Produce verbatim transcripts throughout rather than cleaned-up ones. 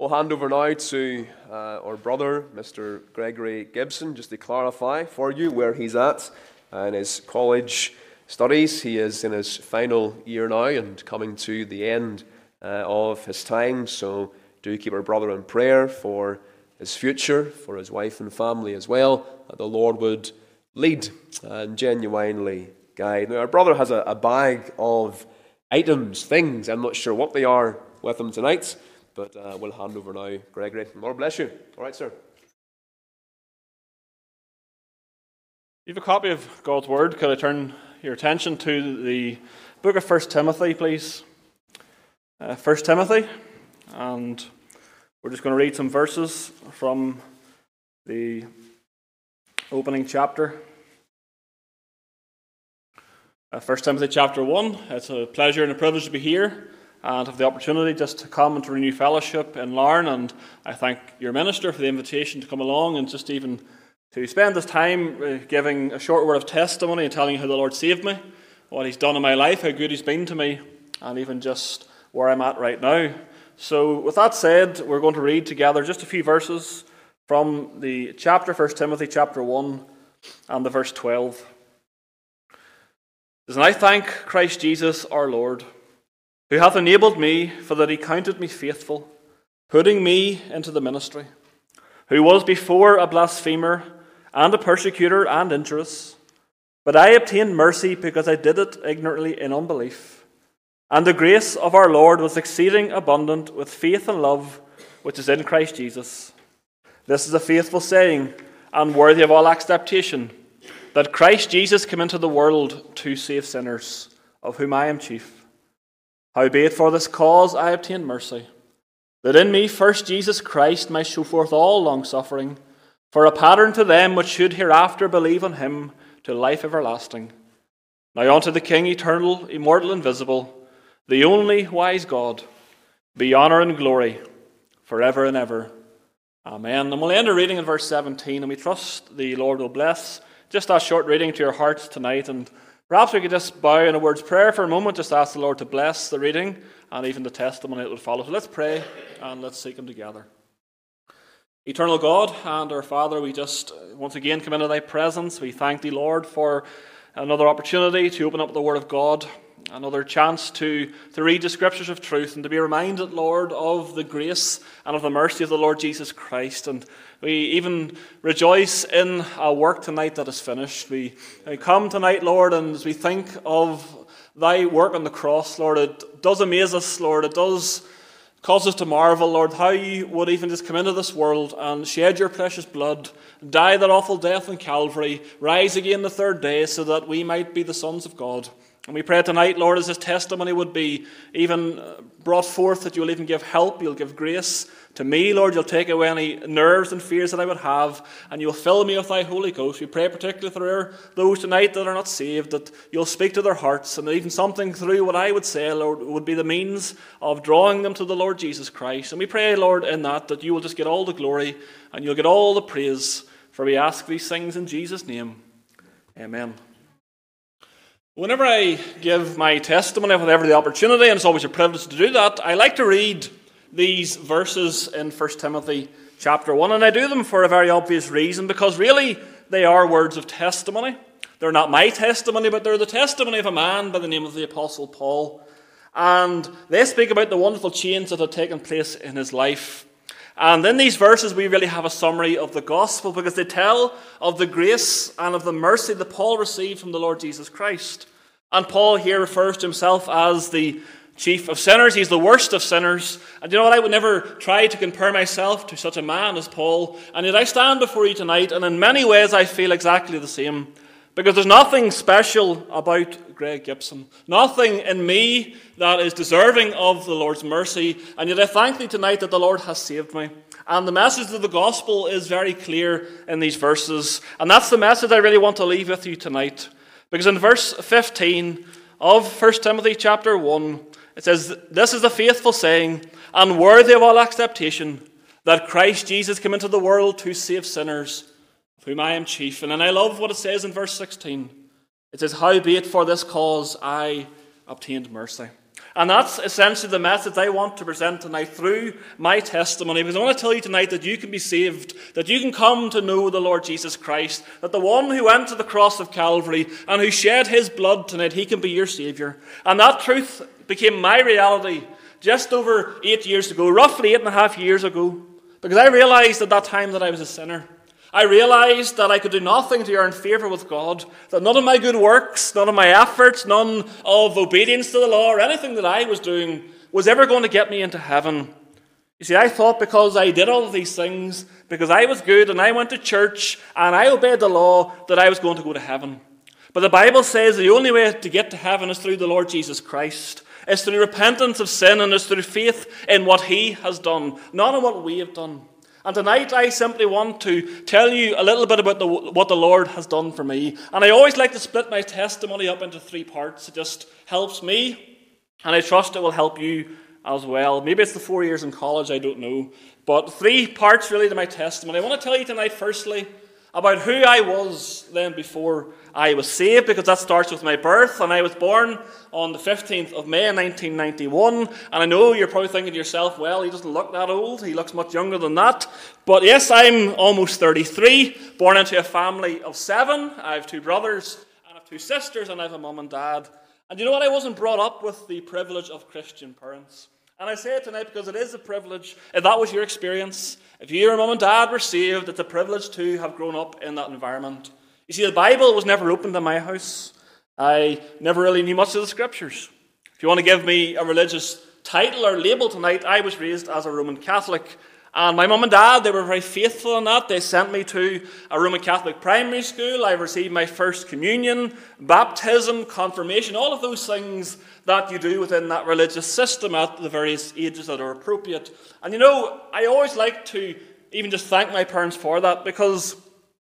We'll hand over now to uh, our brother, Mister Gregory Gibson, just to clarify for you where he's at in his college studies. He is in his final year now and coming to the end uh, of his time, so do keep our brother in prayer for his future, for his wife and family as well, that the Lord would lead and genuinely guide. Now, our brother has a, a bag of items, things, I'm not sure what they are, with him tonight, but uh, we'll hand over now, Gregory. Lord bless you. All right, sir. You have a copy of God's Word. Could I turn your attention to the book of First Timothy, please? Uh, First Timothy, and we're just going to read some verses from the opening chapter. Uh, First Timothy chapter one. It's a pleasure and a privilege to be here and have the opportunity just to come and to renew fellowship in Larne, and I thank your minister for the invitation to come along and just even to spend this time uh, giving a short word of testimony and telling you how the Lord saved me, what He's done in my life, how good He's been to me, and even just where I'm at right now. So with that said, we're going to read together just a few verses from the chapter, First Timothy chapter one and the verse twelve. It says, "And I thank Christ Jesus our Lord, who hath enabled me, for that He counted me faithful, putting me into the ministry, who was before a blasphemer and a persecutor and injurious, but I obtained mercy because I did it ignorantly in unbelief. And the grace of our Lord was exceeding abundant with faith and love, which is in Christ Jesus. This is a faithful saying, and worthy of all acceptation, that Christ Jesus came into the world to save sinners, of whom I am chief. Howbeit for this cause I obtained mercy, that in me first Jesus Christ might show forth all longsuffering, for a pattern to them which should hereafter believe on Him to life everlasting. Now unto the King eternal, immortal, invisible, the only wise God, be honour and glory forever and ever. Amen." And we'll end our reading in verse seventeen, and we trust the Lord will bless just that short reading to your hearts tonight. And perhaps we could just bow in a word's prayer for a moment, just ask the Lord to bless the reading and even the testimony that would follow. So let's pray and let's seek Him together. Eternal God and our Father, we just once again come into Thy presence. We thank Thee, Lord, for another opportunity to open up the Word of God, another chance to, to read the Scriptures of truth and to be reminded, Lord, of the grace and of the mercy of the Lord Jesus Christ. And we even rejoice in our work tonight that is finished. We, we come tonight, Lord, and as we think of Thy work on the cross, Lord, it does amaze us, Lord. It does cause us to marvel, Lord, how You would even just come into this world and shed Your precious blood, die that awful death on Calvary, rise again the third day so that we might be the sons of God. And we pray tonight, Lord, as this testimony would be even brought forth, that You'll even give help, You'll give grace to me, Lord. You'll take away any nerves and fears that I would have, and You'll fill me with Thy Holy Ghost. We pray particularly for those tonight that are not saved, that You'll speak to their hearts, and that even something through what I would say, Lord, would be the means of drawing them to the Lord Jesus Christ. And we pray, Lord, in that, that You will just get all the glory, and You'll get all the praise, for we ask these things in Jesus' name. Amen. Whenever I give my testimony, whenever the opportunity, and it's always a privilege to do that, I like to read these verses in First Timothy chapter one, and I do them for a very obvious reason, because really they are words of testimony. They're not my testimony, but they're the testimony of a man by the name of the Apostle Paul, and they speak about the wonderful change that had taken place in his life. And in these verses we really have a summary of the gospel, because they tell of the grace and of the mercy that Paul received from the Lord Jesus Christ. And Paul here refers to himself as the chief of sinners. He's the worst of sinners. And you know what? I would never try to compare myself to such a man as Paul. And yet I stand before you tonight, and in many ways I feel exactly the same. Because there's nothing special about Greg Gibson. Nothing in me that is deserving of the Lord's mercy. And yet I thank Thee tonight that the Lord has saved me. And the message of the gospel is very clear in these verses. And that's the message I really want to leave with you tonight. Because in verse fifteen of First Timothy chapter one, it says, "This is a faithful saying, and worthy of all acceptation, that Christ Jesus came into the world to save sinners, of whom I am chief." And then I love what it says in verse sixteen. It says, "Howbeit for this cause I obtained mercy." And that's essentially the message I want to present tonight through my testimony. Because I want to tell you tonight that you can be saved, that you can come to know the Lord Jesus Christ, that the one who went to the cross of Calvary and who shed his blood tonight, he can be your Saviour. And that truth became my reality just over eight years ago, roughly eight and a half years ago. Because I realized at that time that I was a sinner. I realized that I could do nothing to earn favour with God, that none of my good works, none of my efforts, none of obedience to the law or anything that I was doing was ever going to get me into heaven. You see, I thought because I did all of these things, because I was good and I went to church and I obeyed the law, that I was going to go to heaven. But the Bible says the only way to get to heaven is through the Lord Jesus Christ. It's through repentance of sin and it's through faith in what he has done, not in what we have done. And tonight I simply want to tell you a little bit about the, what the Lord has done for me. And I always like to split my testimony up into three parts. It just helps me, and I trust it will help you as well. Maybe it's the four years in college, I don't know. But three parts really to my testimony. I want to tell you tonight, firstly, about who I was then before I was saved, because that starts with my birth. And I was born on the fifteenth of May nineteen ninety-one. And I know you're probably thinking to yourself, well, he doesn't look that old. He looks much younger than that. But yes, I'm almost thirty-three, born into a family of seven. I have two brothers and I have two sisters, and I have a mum and dad. And you know what? I wasn't brought up with the privilege of Christian parents. And I say it tonight because it is a privilege. If that was your experience, if your mum and dad were saved, it's a privilege to have grown up in that environment. You see, the Bible was never opened in my house. I never really knew much of the Scriptures. If you want to give me a religious title or label tonight, I was raised as a Roman Catholic. And my mum and dad, they were very faithful in that. They sent me to a Roman Catholic primary school. I received my first communion, baptism, confirmation, all of those things that you do within that religious system at the various ages that are appropriate. And you know, I always like to even just thank my parents for that, because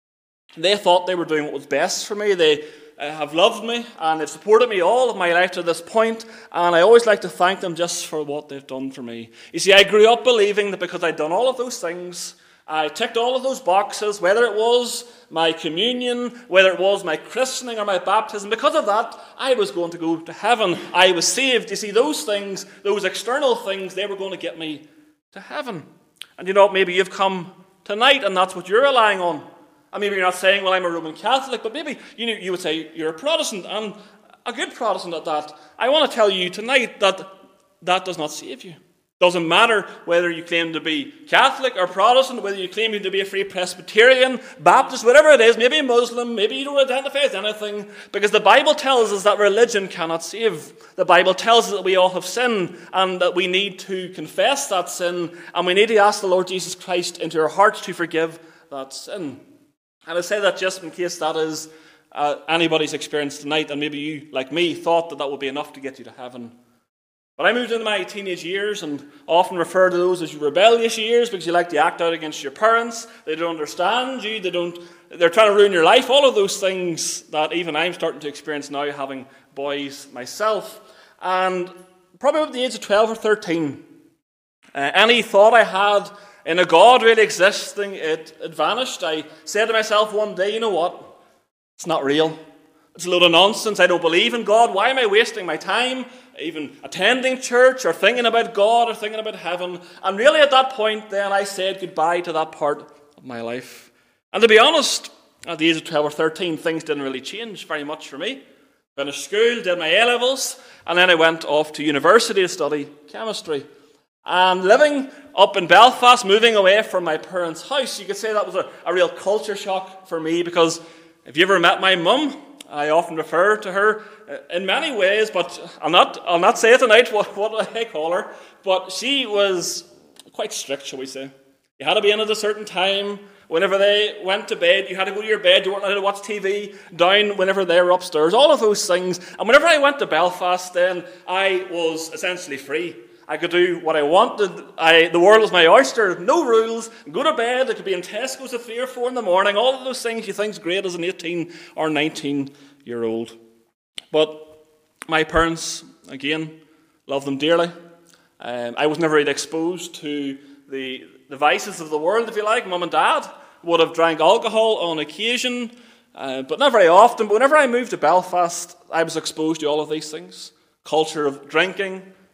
they thought they were doing what was best for me. They uh, have loved me and they've supported me all of my life to this point, and I always like to thank them just for what they've done for me. You see, I grew up believing that because I'd done all of those things, I ticked all of those boxes, whether it was my communion, whether it was my christening or my baptism, because of that, I was going to go to heaven. I was saved. You see, those things, those external things, they were going to get me to heaven. And you know, maybe you've come tonight and that's what you're relying on. And maybe you're not saying, well, I'm a Roman Catholic, but maybe you know, you would say you're a Protestant, and a good Protestant at that. I want to tell you tonight that that does not save you. Doesn't matter whether you claim to be Catholic or Protestant, whether you claim to be a Free Presbyterian, Baptist, whatever it is, maybe Muslim, maybe you don't identify as anything, because the Bible tells us that religion cannot save. The Bible tells us that we all have sinned and that we need to confess that sin, and we need to ask the Lord Jesus Christ into our hearts to forgive that sin. And I say that just in case that is uh, anybody's experience tonight, and maybe you, like me, thought that that would be enough to get you to heaven. But I moved into my teenage years and often refer to those as your rebellious years, because you like to act out against your parents. They don't understand you. They don't. They're trying to ruin your life. All of those things that even I'm starting to experience now, having boys myself. And probably at the age of twelve or thirteen, uh, any thought I had in a God really existing, it, it vanished. I said to myself one day, you know what? It's not real. It's a load of nonsense. I don't believe in God. Why am I wasting my time even attending church or thinking about God or thinking about heaven? And really at that point then I said goodbye to that part of my life. And to be honest, at the age of twelve or thirteen, things didn't really change very much for me. Finished school, did my A-levels, and then I went off to university to study chemistry. And living up in Belfast, moving away from my parents' house, you could say that was a, a real culture shock for me, because if you ever met my mum, I often refer to her in many ways, but I'll not I'll not say it tonight what, what I call her, but she was quite strict, shall we say. You had to be in at a certain time. Whenever they went to bed, you had to go to your bed. You weren't allowed to watch T V down whenever they were upstairs. All of those things. And whenever I went to Belfast, then I was essentially free. I could do what I wanted. I, the world was my oyster. No rules. Go to bed. I could be in Tesco's at three or four in the morning. All of those things you think is great as an eighteen or nineteen-year-old. But my parents, again, love them dearly. Um, I was never really exposed to the, the vices of the world, if you like. Mum and Dad would have drank alcohol on occasion, uh, but not very often. But whenever I moved to Belfast, I was exposed to all of these things. Culture of drinking,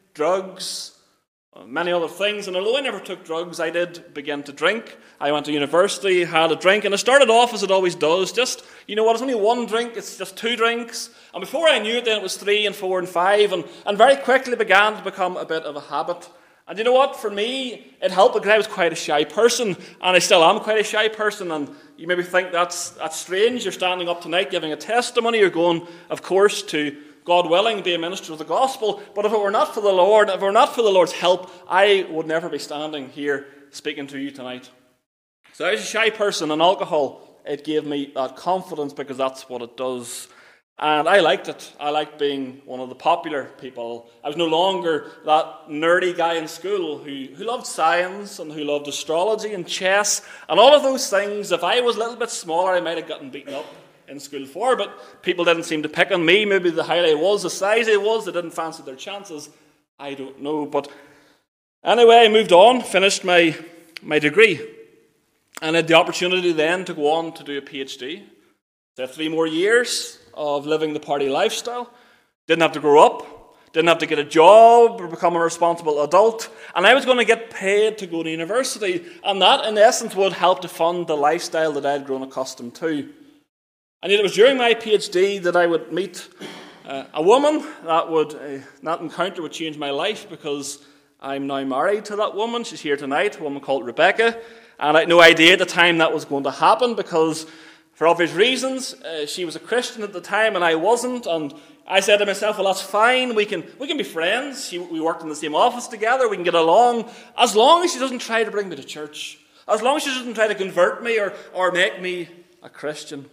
drugs, many other things. And although I never took drugs, I did begin to drink. I went to university, had a drink, and it started off as it always does. Just, you know what, it's only one drink, it's just two drinks. And before I knew it, then it was three and four and five, and, and very quickly began to become a bit of a habit. And you know what, for me, it helped because I was quite a shy person, and I still am quite a shy person. And you maybe think that's, that's strange. You're standing up tonight giving a testimony. You're going, of course, to God willing, be a minister of the gospel. But if it were not for the Lord, if it were not for the Lord's help, I would never be standing here speaking to you tonight. So I was a shy person, and alcohol, it gave me that confidence because that's what it does. And I liked it. I liked being one of the popular people. I was no longer that nerdy guy in school who, who loved science and who loved astrology and chess and all of those things. If I was a little bit smaller, I might have gotten beaten up in school for, but people didn't seem to pick on me. Maybe the highlight was the size I was. They didn't fancy their chances. I don't know. But anyway, I moved on, finished my, my degree, and had the opportunity then to go on to do a PhD. So I had three more years of living the party lifestyle. Didn't have to grow up, didn't have to get a job or become a responsible adult, and I was going to get paid to go to university, and that in essence would help to fund the lifestyle that I had grown accustomed to. And yet it was during my PhD that I would meet uh, a woman that would, uh, that encounter would change my life, because I'm now married to that woman. She's here tonight, a woman called Rebecca, and I had no idea at the time that was going to happen, because for obvious reasons, uh, she was a Christian at the time and I wasn't, and I said to myself, well, that's fine, we can we can be friends. She, we worked in the same office together, we can get along, as long as she doesn't try to bring me to church, as long as she doesn't try to convert me or, or make me a Christian.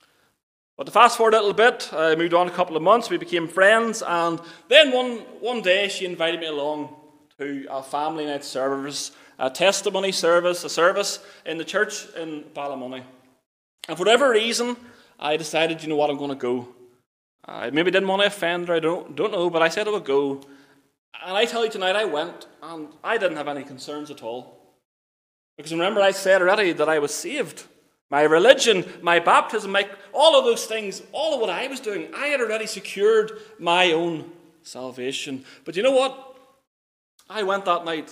But to fast forward a little bit, I moved on a couple of months, we became friends, and then one, one day she invited me along to a family night service, a testimony service, a service in the church in Ballymoney. And for whatever reason, I decided, you know what, I'm going to go. I maybe didn't want to offend her, I don't, don't know, but I said I would go. And I tell you tonight, I went, and I didn't have any concerns at all. Because remember, I said already that I was saved. My religion, my baptism, my, all of those things, all of what I was doing, I had already secured my own salvation. But you know what? I went that night,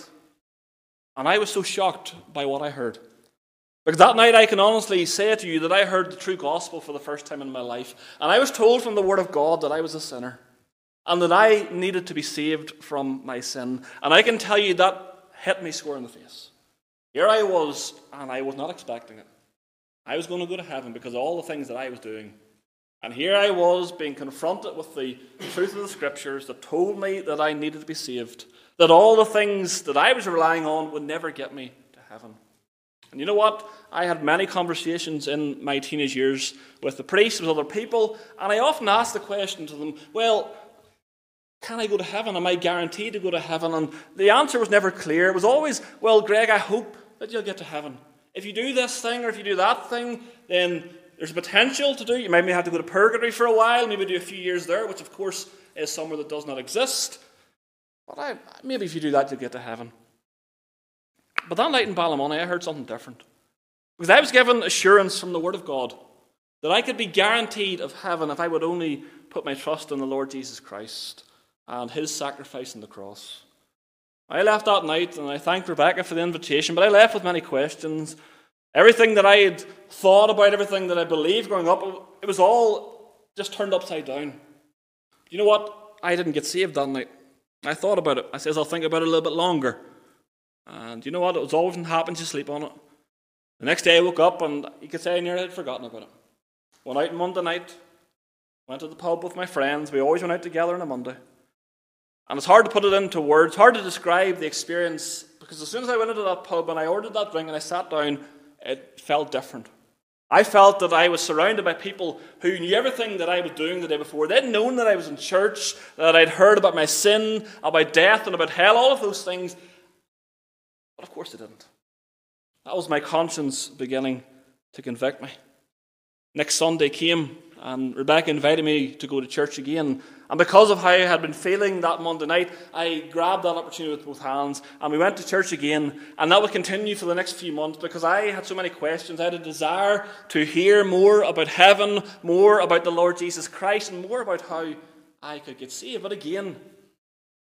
and I was so shocked by what I heard. Because that night I can honestly say to you that I heard the true gospel for the first time in my life. And I was told from the Word of God that I was a sinner, and that I needed to be saved from my sin. And I can tell you that hit me square in the face. Here I was, and I was not expecting it. I was going to go to heaven because of all the things that I was doing. And here I was being confronted with the truth of the Scriptures that told me that I needed to be saved, that all the things that I was relying on would never get me to heaven. And you know what? I had many conversations in my teenage years with the priests, with other people, and I often asked the question to them, well, can I go to heaven? Am I guaranteed to go to heaven? And the answer was never clear. It was always, well, Greg, I hope that you'll get to heaven. If you do this thing or if you do that thing, then there's potential to do. You might have to go to purgatory for a while, maybe do a few years there, which of course is somewhere that does not exist. But I, maybe if you do that, you'll get to heaven. But that night in Ballymoney, I heard something different. Because I was given assurance from the Word of God that I could be guaranteed of heaven if I would only put my trust in the Lord Jesus Christ and His sacrifice on the cross. I left that night, and I thanked Rebecca for the invitation, but I left with many questions. Everything that I had thought about, everything that I believed growing up, it was all just turned upside down. You know what? I didn't get saved that night. I thought about it. I says, I'll think about it a little bit longer. And you know what? It was always happens, you sleep on it. The next day I woke up and you could say I nearly had forgotten about it. Went out on Monday night, went to the pub with my friends. We always went out together on a Monday. And it's hard to put it into words, hard to describe the experience, because as soon as I went into that pub and I ordered that drink and I sat down, it felt different. I felt that I was surrounded by people who knew everything that I was doing the day before. They'd known that I was in church, that I'd heard about my sin, about death and about hell, all of those things. But of course they didn't. That was my conscience beginning to convict me. Next Sunday came, and Rebecca invited me to go to church again. And because of how I had been feeling that Monday night, I grabbed that opportunity with both hands, and we went to church again. And that would continue for the next few months because I had so many questions. I had a desire to hear more about heaven, more about the Lord Jesus Christ, and more about how I could get saved. But again,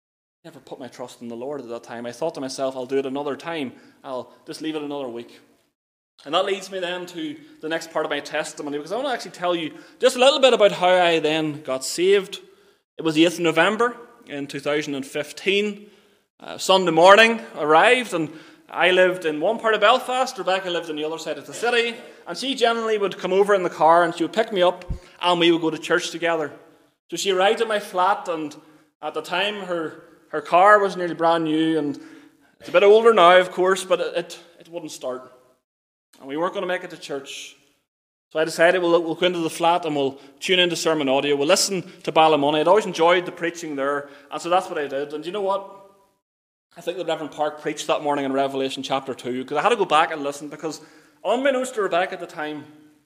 never put my trust in the Lord at that time. I thought to myself, I'll do it another time. I'll just leave it another week. And that leads me then to the next part of my testimony, because I want to actually tell you just a little bit about how I then got saved. It was the eighth of November in two thousand fifteen. Uh, Sunday morning arrived, and I lived in one part of Belfast. Rebecca lived on the other side of the city, and she generally would come over in the car and she would pick me up and we would go to church together. So she arrived at my flat, and at the time her, her car was nearly brand new, and it's a bit older now, of course, but it, it, it wouldn't start. And we weren't going to make it to church. So I decided we'll, we'll go into the flat and we'll tune into sermon audio. We'll listen to Ballymoney. I'd always enjoyed the preaching there, and so that's what I did. And you know what? I think the Reverend Park preached that morning in Revelation chapter two, because I had to go back and listen, because unbeknownst to Rebecca at the time,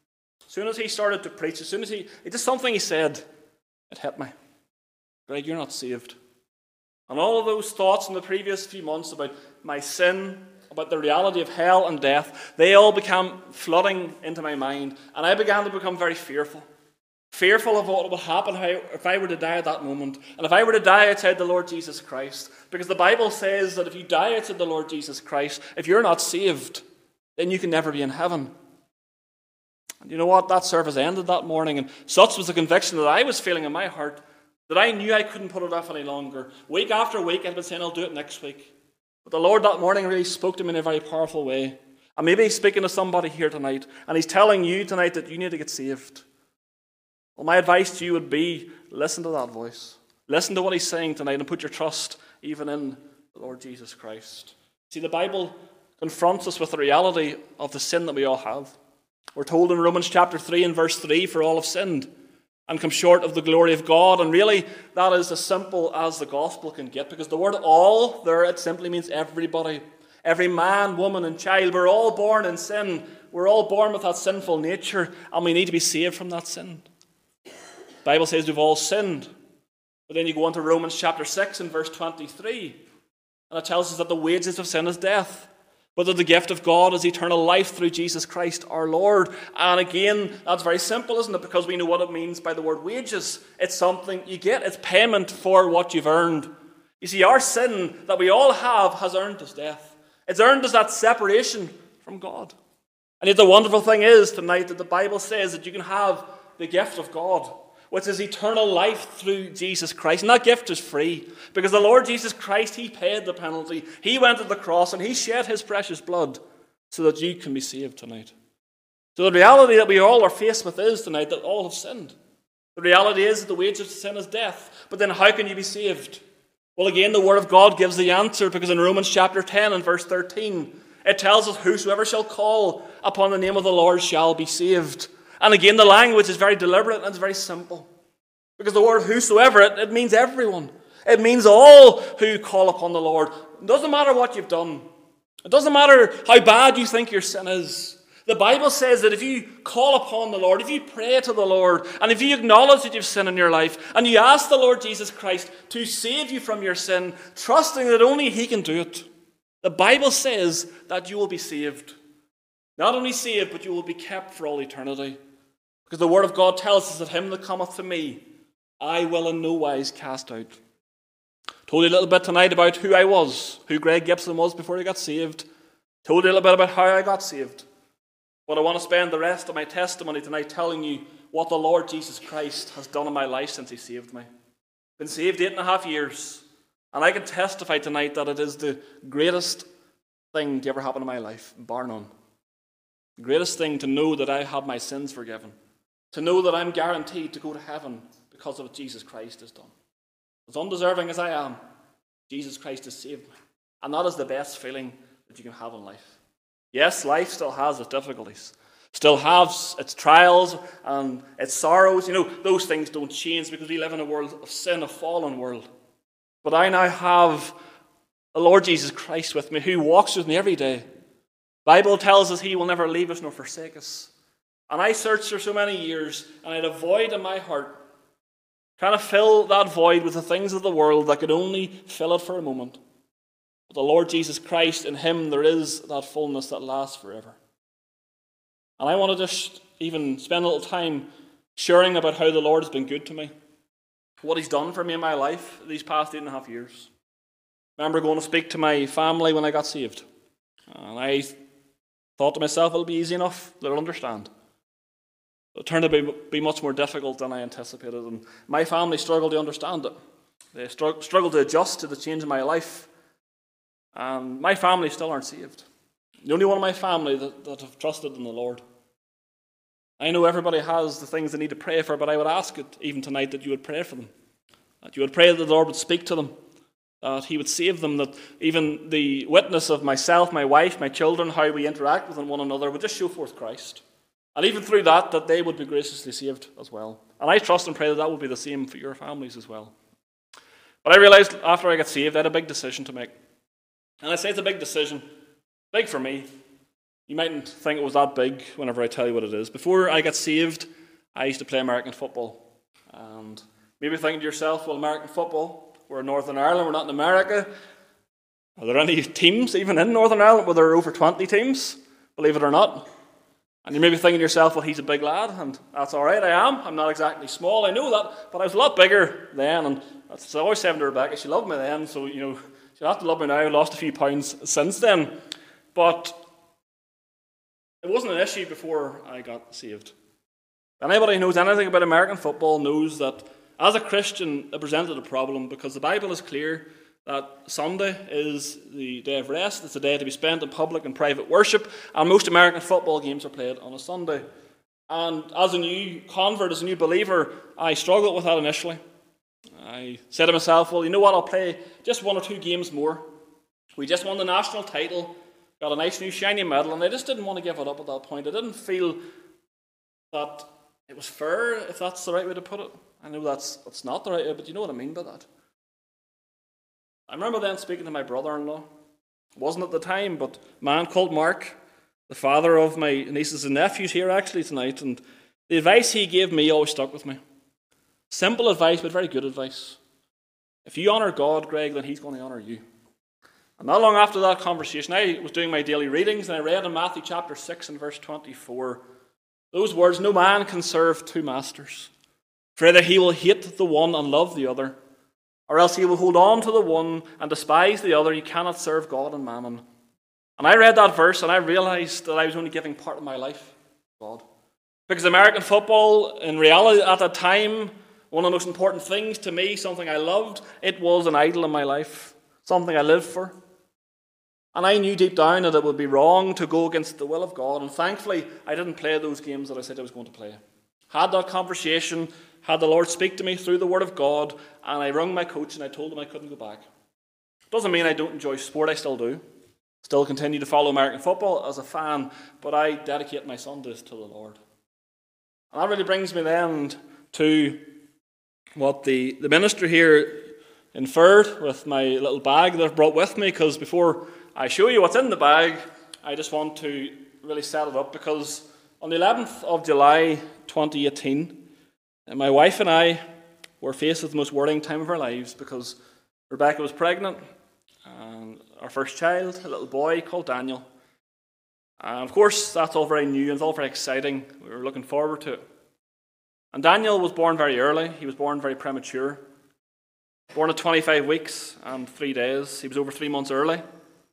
as soon as he started to preach, as soon as he, it just something he said, it hit me. Greg, you're not saved. And all of those thoughts in the previous few months about my sin, about the reality of hell and death, they all began flooding into my mind, and I began to become very fearful. Fearful of what would happen if I were to die at that moment, and if I were to die outside the Lord Jesus Christ. Because the Bible says that if you die outside the Lord Jesus Christ, if you're not saved, then you can never be in heaven. And you know what? That service ended that morning, and such was the conviction that I was feeling in my heart that I knew I couldn't put it off any longer. Week after week, I'd been saying, I'll do it next week. But the Lord that morning really spoke to me in a very powerful way. And maybe He's speaking to somebody here tonight, and He's telling you tonight that you need to get saved. Well, my advice to you would be, listen to that voice. Listen to what He's saying tonight, and put your trust even in the Lord Jesus Christ. See, the Bible confronts us with the reality of the sin that we all have. We're told in Romans chapter three and verse three, for all have sinned and come short of the glory of God. And really, that is as simple as the gospel can get, because the word all there, it simply means everybody. Every man, woman, and child. We're all born in sin. We're all born with that sinful nature, and we need to be saved from that sin. The Bible says we've all sinned. But then you go on to Romans chapter six and verse twenty-three, and it tells us that the wages of sin is death, but that the gift of God is eternal life through Jesus Christ our Lord. And again, that's very simple, isn't it? Because we know what it means by the word wages. It's something you get. It's payment for what you've earned. You see, our sin that we all have has earned us death. It's earned us that separation from God. And yet the wonderful thing is tonight that the Bible says that you can have the gift of God, which is eternal life through Jesus Christ. And that gift is free, because the Lord Jesus Christ, He paid the penalty. He went to the cross and He shed His precious blood so that you can be saved tonight. So the reality that we all are faced with is tonight that all have sinned. The reality is that the wages of sin is death. But then how can you be saved? Well, again, the Word of God gives the answer, because in Romans chapter ten and verse thirteen, it tells us, whosoever shall call upon the name of the Lord shall be saved. And again, the language is very deliberate and it's very simple. Because the word whosoever, it, it means everyone. It means all who call upon the Lord. It doesn't matter what you've done. It doesn't matter how bad you think your sin is. The Bible says that if you call upon the Lord, if you pray to the Lord, and if you acknowledge that you've sinned in your life, and you ask the Lord Jesus Christ to save you from your sin, trusting that only He can do it, the Bible says that you will be saved. Not only saved, but you will be kept for all eternity. Because the Word of God tells us that him that cometh to me, I will in no wise cast out. Told you a little bit tonight about who I was, who Greg Gibson was before he got saved. Told you a little bit about how I got saved. But I want to spend the rest of my testimony tonight telling you what the Lord Jesus Christ has done in my life since He saved me. Been saved eight and a half years. And I can testify tonight that it is the greatest thing to ever happen in my life, bar none. The greatest thing to know that I have my sins forgiven. To know that I'm guaranteed to go to heaven because of what Jesus Christ has done. As undeserving as I am, Jesus Christ has saved me. And that is the best feeling that you can have in life. Yes, life still has its difficulties. Still has its trials and its sorrows. You know, those things don't change because we live in a world of sin, a fallen world. But I now have the Lord Jesus Christ with me, who walks with me every day. The Bible tells us He will never leave us nor forsake us. And I searched for so many years, and I had a void in my heart, trying to fill that void with the things of the world that could only fill it for a moment. But the Lord Jesus Christ, in Him there is that fullness that lasts forever. And I want to just even spend a little time sharing about how the Lord has been good to me, what He's done for me in my life these past eight and a half years. I remember going to speak to my family when I got saved. And I thought to myself, it'll be easy enough, they'll understand. It turned out to be, be much more difficult than I anticipated, and my family struggled to understand it. They strugg- struggled to adjust to the change in my life, and my family still aren't saved. The only one of my family that, that have trusted in the Lord. I know everybody has the things they need to pray for, but I would ask it even tonight that you would pray for them. That you would pray that the Lord would speak to them, that He would save them, that even the witness of myself, my wife, my children, how we interact with one another would just show forth Christ. And even through that, that they would be graciously saved as well. And I trust and pray that that will be the same for your families as well. But I realized after I got saved, I had a big decision to make. And I say it's a big decision. Big for me. You mightn't think it was that big whenever I tell you what it is. Before I got saved, I used to play American football. And maybe thinking to yourself, well, American football, we're in Northern Ireland, we're not in America. Are there any teams even in Northern Ireland where there are over twenty teams? Believe it or not. And you may be thinking to yourself, well, he's a big lad, and that's all right, I am. I'm not exactly small, I know that, but I was a lot bigger then, and that's, I always said to Rebecca, she loved me then, so, you know, she'll have to love me now. I lost a few pounds since then. But it wasn't an issue before I got saved. Anybody who knows anything about American football knows that as a Christian, it presented a problem, because the Bible is clear that Sunday is the day of rest. It's a day to be spent in public and private worship, and most American football games are played on a Sunday. And as a new convert, as a new believer, I struggled with that initially. I said to myself, well, you know what, I'll play just one or two games more. We just won the national title, got a nice new shiny medal, and I just didn't want to give it up at that point. I didn't feel that it was fair, if that's the right way to put it. I know that's, that's not the right way, but you know what I mean by that. I remember then speaking to my brother-in-law. It wasn't at the time, but a man called Mark, the father of my nieces and nephews here actually tonight, and the advice he gave me always stuck with me. Simple advice, but very good advice. If you honour God, Greg, then He's going to honour you. And not long after that conversation, I was doing my daily readings, and I read in Matthew chapter six and verse twenty-four, those words, no man can serve two masters, for either he will hate the one and love the other, or else he will hold on to the one and despise the other. You cannot serve God and mammon. And I read that verse and I realized that I was only giving part of my life to God. Because American football, in reality at that time, one of the most important things to me, something I loved, it was an idol in my life, something I lived for. And I knew deep down that it would be wrong to go against the will of God. And thankfully, I didn't play those games that I said I was going to play. Had that conversation, had the Lord speak to me through the Word of God, and I rung my coach and I told him I couldn't go back. Doesn't mean I don't enjoy sport, I still do. Still continue to follow American football as a fan, but I dedicate my Sundays to the Lord. And that really brings me then to what the, the minister here inferred with my little bag that I've brought with me, because before I show you what's in the bag, I just want to really set it up, because on the eleventh of July twenty eighteen, and my wife and I were faced with the most worrying time of our lives, because Rebecca was pregnant, and our first child, a little boy called Daniel. And of course, that's all very new and it's all very exciting. We were looking forward to it. And Daniel was born very early. He was born very premature. Born at twenty-five weeks and three days. He was over three months early.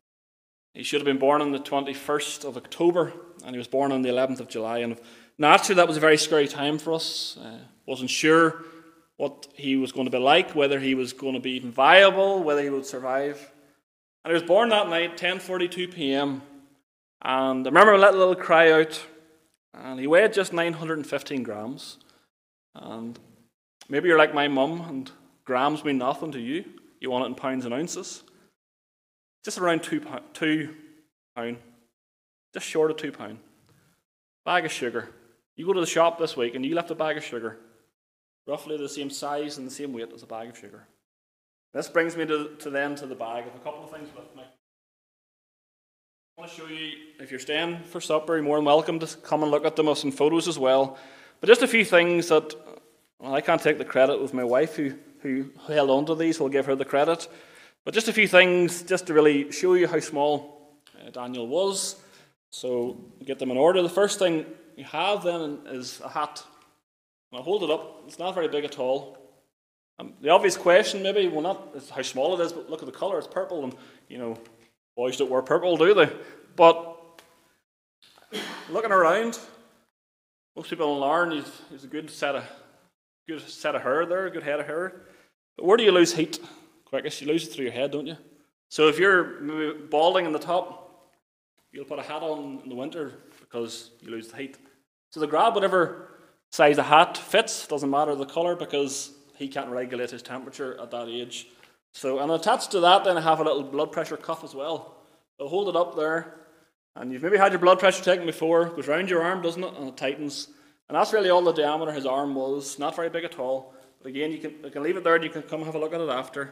He should have been born on the twenty-first of October, and he was born on the eleventh of July. And naturally, that was a very scary time for us. Uh, wasn't sure what he was going to be like, whether he was going to be even viable, whether he would survive. And he was born that night, ten forty-two p.m. And I remember I let a little cry out, and he weighed just nine hundred fifteen grams. And maybe you're like my mum, and grams mean nothing to you. You want it in pounds and ounces. Just around two pound, two pound, just short of two pound. Bag of sugar. You go to the shop this week and you left a bag of sugar, roughly the same size and the same weight as a bag of sugar. This brings me to, to then to the bag. I have a couple of things with me. I want to show you, if you're staying for supper, you're more than welcome to come and look at them with some photos as well. But just a few things that, well, I can't take the credit with my wife who, who held on to these. We'll give her the credit. But just a few things just to really show you how small uh, Daniel was. So get them in order. The first thing you have then is a hat. And I'll hold it up. It's not very big at all. Um, the obvious question maybe, well, not is how small it is, but look at the colour, it's purple, and, you know, boys don't wear purple, do they? But looking around, most people in Larne, you've, there's a good set of good set of hair there, a good head of hair. But where do you lose heat quickest? You lose it through your head, don't you? So if you're maybe balding in the top, you'll put a hat on in the winter because you lose the heat. So they grab whatever size the hat fits, doesn't matter the colour, because he can't regulate his temperature at that age. So, and attached to that, then I have a little blood pressure cuff as well. So hold it up there, and you've maybe had your blood pressure taken before. It goes round your arm, doesn't it? And it tightens. And that's really all the diameter his arm was. Not very big at all. But again, you can, you can leave it there, and you can come have a look at it after.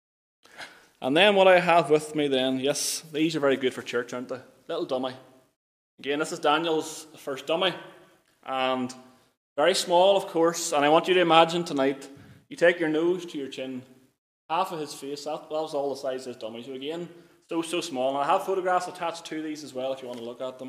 And then what I have with me then, yes, these are very good for church, aren't they? Little dummy. Again, this is Daniel's first dummy. And very small, of course. And I want you to imagine tonight, you take your nose to your chin, half of his face, that, that was all the size of his dummy. So again, so, so small. And I have photographs attached to these as well if you want to look at them.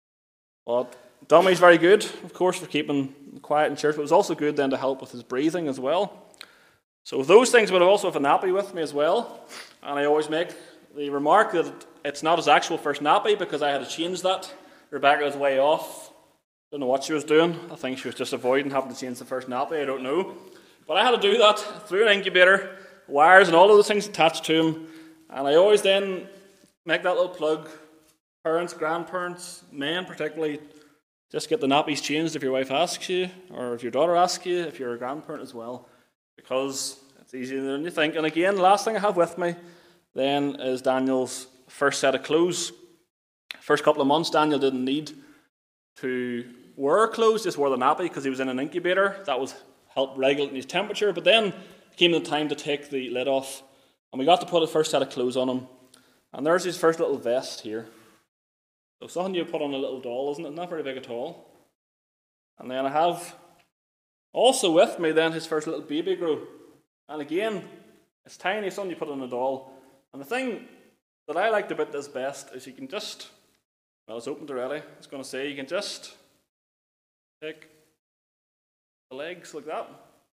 But dummy's very good, of course, for keeping quiet in church, but it was also good then to help with his breathing as well. So those things, but I also have a nappy with me as well. And I always make the remark that it's not his actual first nappy because I had to change that. Rebecca was way off. Don't know what she was doing. I think she was just avoiding having to change the first nappy. I don't know. But I had to do that through an incubator, wires and all of those things attached to him. And I always then make that little plug. Parents, grandparents, men particularly, just get the nappies changed if your wife asks you, or if your daughter asks you, if you're a grandparent as well, because it's easier than you think. And again, the last thing I have with me then is Daniel's first set of clothes. First couple of months, Daniel didn't need to wear clothes, just wore the nappy because he was in an incubator. That was help regulating his temperature. But then came the time to take the lid off, and we got to put the first set of clothes on him. And there's his first little vest here. So something you put on a little doll, isn't it? Not very big at all. And then I have also with me then his first little baby grow. And again, it's tiny, something you put on a doll. And the thing that I liked about this best is you can just, well, it's opened already. It's going to say you can just take the legs like that,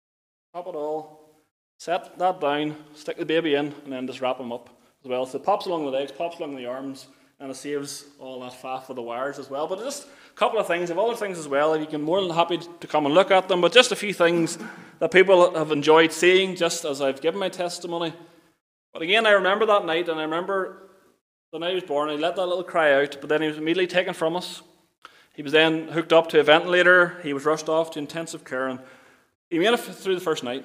pop it all, set that down, stick the baby in, and then just wrap him up as well. So it pops along the legs, pops along the arms, and it saves all that faff with the wires as well. But just a couple of things, of other things as well, you can more than happy to come and look at them, but just a few things that people have enjoyed seeing just as I've given my testimony. But again, I remember that night, and I remember the night he was born, he let that little cry out, but then he was immediately taken from us. He was then hooked up to a ventilator, he was rushed off to intensive care, and he made it through the first night.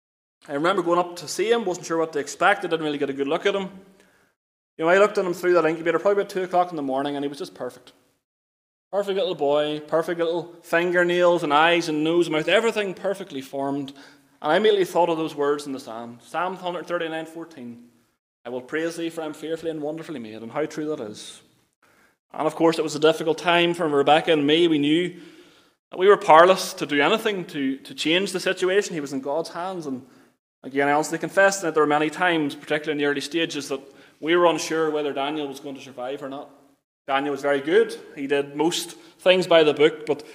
I remember going up to see him, wasn't sure what to expect, I didn't really get a good look at him. You know, I looked at him through that incubator probably about two o'clock in the morning, and he was just perfect. Perfect little boy, perfect little fingernails and eyes and nose and mouth, everything perfectly formed. And I immediately thought of those words in the Psalm, Psalm one thirty-nine fourteen. I will praise thee, for I am fearfully and wonderfully made, and how true that is. And of course, it was a difficult time for Rebecca and me. We knew that we were powerless to do anything to, to change the situation. He was in God's hands. And again, I honestly confess that there were many times, particularly in the early stages, that we were unsure whether Daniel was going to survive or not. Daniel was very good. He did most things by the book, but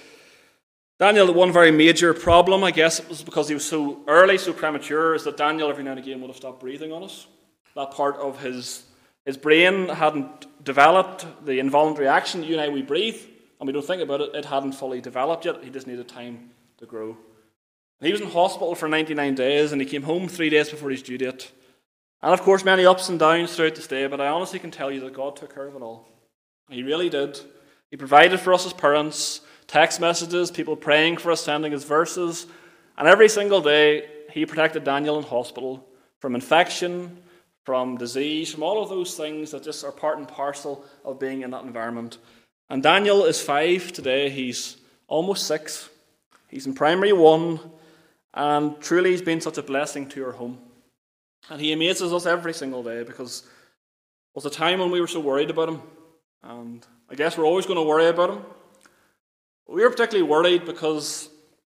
Daniel had one very major problem. I guess it was because he was so early, so premature, is that Daniel every now and again would have stopped breathing on us. That part of his his brain hadn't developed the involuntary action. You and I, we breathe, and we don't think about it. It hadn't fully developed yet. He just needed time to grow. He was in hospital for ninety-nine days, and he came home three days before his due date. And of course, many ups and downs throughout the stay, but I honestly can tell you that God took care of it all. He really did. He provided for us as parents, text messages, people praying for us, sending us verses, and every single day he protected Daniel in hospital from infection, from disease, from all of those things that just are part and parcel of being in that environment. And Daniel is five today. He's almost six. He's in primary one, and truly he's been such a blessing to our home. And he amazes us every single day, because there was a time when we were so worried about him, and I guess we're always going to worry about him. But we were particularly worried because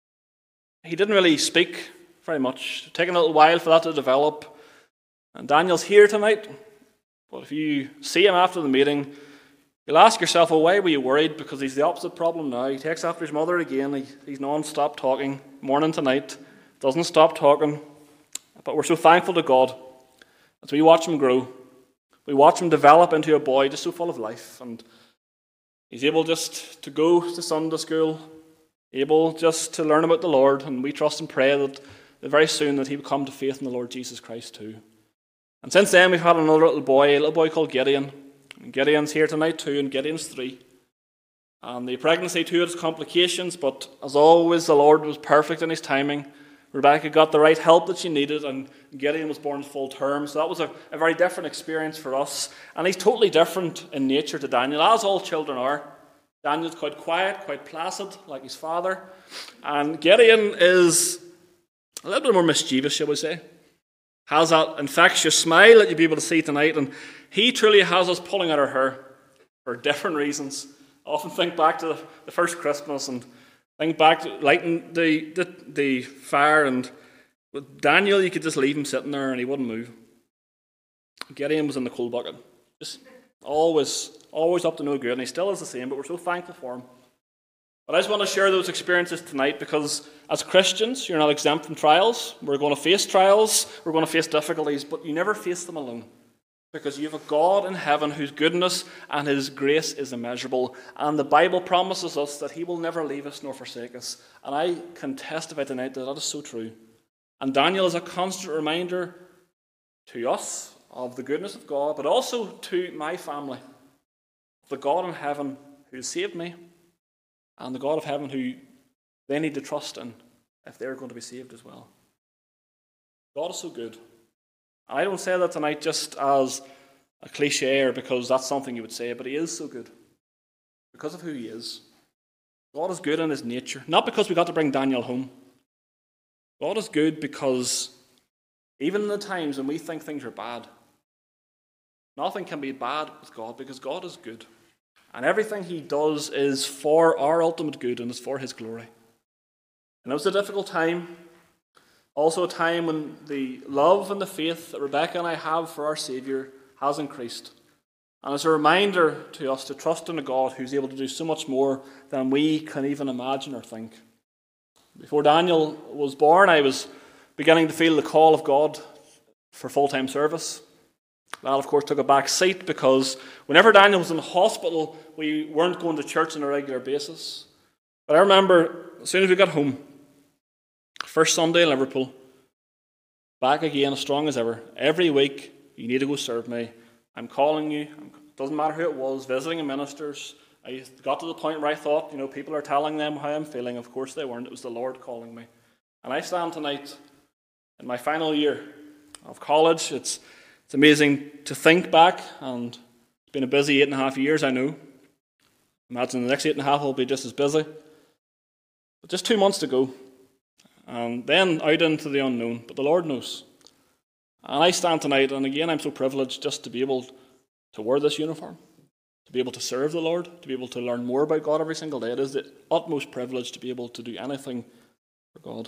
he didn't really speak very much. It's taken a little while for that to develop. And Daniel's here tonight, but if you see him after the meeting, you'll ask yourself, well, why were you worried? Because he's the opposite problem now. He takes after his mother again. He, he's non-stop talking, morning to night, doesn't stop talking. But we're so thankful to God as we watch him grow. We watch him develop into a boy just so full of life. And he's able just to go to Sunday school, able just to learn about the Lord. And we trust and pray that, that very soon that he will come to faith in the Lord Jesus Christ too. And since then we've had another little boy, a little boy called Gideon. And Gideon's here tonight too, and Gideon's three. And the pregnancy too had its complications, but as always the Lord was perfect in his timing. Rebecca got the right help that she needed, and Gideon was born full term. So that was a, a very different experience for us. And he's totally different in nature to Daniel, as all children are. Daniel's quite quiet, quite placid, like his father. And Gideon is a little bit more mischievous, shall we say. Has that infectious smile that you'll be able to see tonight. And he truly has us pulling at our hair for different reasons. I often think back to the, the first Christmas and think back to lighting the, the, the fire. And with Daniel, you could just leave him sitting there and he wouldn't move. Gideon was in the coal bucket. Just always, always up to no good. And he still is the same, but we're so thankful for him. But I just want to share those experiences tonight because as Christians, you're not exempt from trials. We're going to face trials. We're going to face difficulties, but you never face them alone. Because you have a God in heaven whose goodness and his grace is immeasurable. And the Bible promises us that he will never leave us nor forsake us. And I can testify tonight that that is so true. And Daniel is a constant reminder to us of the goodness of God, but also to my family, the God in heaven who saved me, and the God of heaven who they need to trust in if they're going to be saved as well. God is so good. And I don't say that tonight just as a cliche or because that's something you would say, but he is so good because of who he is. God is good in his nature, not because we got to bring Daniel home. God is good because even in the times when we think things are bad, nothing can be bad with God because God is good. And everything he does is for our ultimate good and is for his glory. And it was a difficult time. Also a time when the love and the faith that Rebecca and I have for our Saviour has increased. And it's a reminder to us to trust in a God who's able to do so much more than we can even imagine or think. Before Daniel was born, I was beginning to feel the call of God for full-time service. That, of course, took a back seat because whenever Daniel was in the hospital, we weren't going to church on a regular basis. But I remember, as soon as we got home, first Sunday in Liverpool, back again as strong as ever. Every week, you need to go serve me. I'm calling you. It doesn't matter who it was, visiting ministers. I got to the point where I thought, you know, people are telling them how I'm feeling. Of course they weren't. It was the Lord calling me. And I stand tonight in my final year of college. It's It's amazing to think back, and it's been a busy eight and a half years, I know. Imagine the next eight and a half will be just as busy. But just two months to go, and then out into the unknown, but the Lord knows. And I stand tonight, and again, I'm so privileged just to be able to wear this uniform, to be able to serve the Lord, to be able to learn more about God every single day. It is the utmost privilege to be able to do anything for God.